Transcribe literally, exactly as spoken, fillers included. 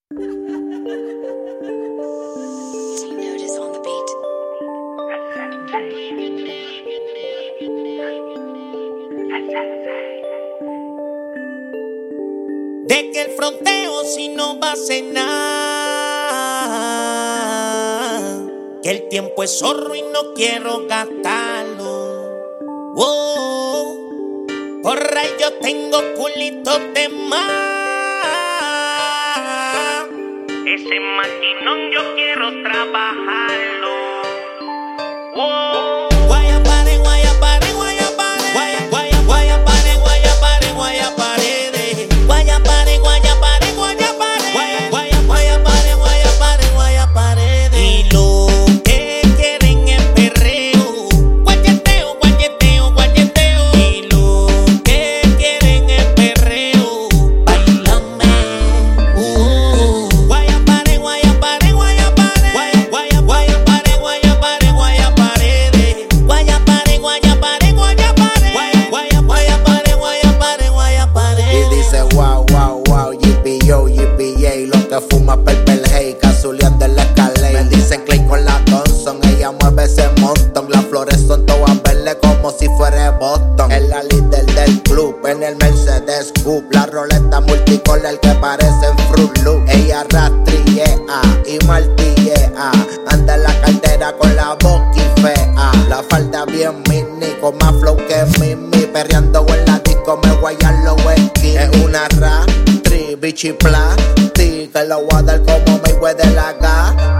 De que el fronteo si no va a cenar, que el tiempo es zorro y no quiero gastarlo. Wow. Por ahí yo tengo culitos de más. Ese maquinón yo quiero trabajarlo. Wow. Guayapare, guayapare, guayapare, guaya, guaya, guayapare, guayapare, guayapare, guayapare, guayapare, guayapare, guaya, guaya, guayapare, guayapare, guayapare. Y lo que quieren es perreo, guayeteo, guayeteo, guayeteo. Y lo que quieren es perreo, bailame. Uh, guayapare, guayapare, guayapare, guaya, guaya, guayapare, guayapare, guayapare, guayapare, guayapare, guayapare, guaya, guaya, guayapare, guayapare, guayapare. Y dice wow, wow, wow, yippee yo, yippee yay. Lo que fuma purple hey, cazuleando en la escalera. Me dicen Clay con la Thompson, ella mueve ese montón. Las flores son todas verdes como si fuera Boston. Es la líder del club, en el Mercedes Coupe. La roleta multicolor que parece en Fruit Loop. Ella rastrillea y martillea, anda en la cartera con la boca fea. La falda bien mini, con más flow que Mimi. Perreando en la disco me guayan los esquí. Es una rastri, bichi plasti, que lo voy a dar como me de la ga.